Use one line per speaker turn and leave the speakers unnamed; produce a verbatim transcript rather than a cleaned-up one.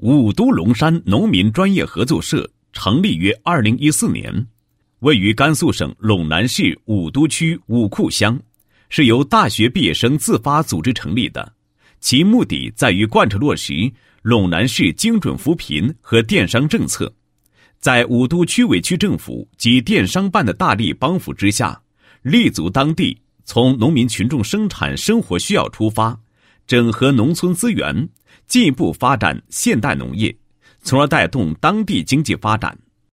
武都龙山农民专业合作社成立于二零一四年，位于甘肃省陇南市武都区武库乡，是由大学毕业生自发组织成立的。其目的在于贯彻落实陇南市精准扶贫和电商政策，在武都区委区政府及电商办的大力帮扶之下，立足当地，从农民群众生产生活需要出发，整合农村资源，进一步发展现代农业，从而带动当地经济发展。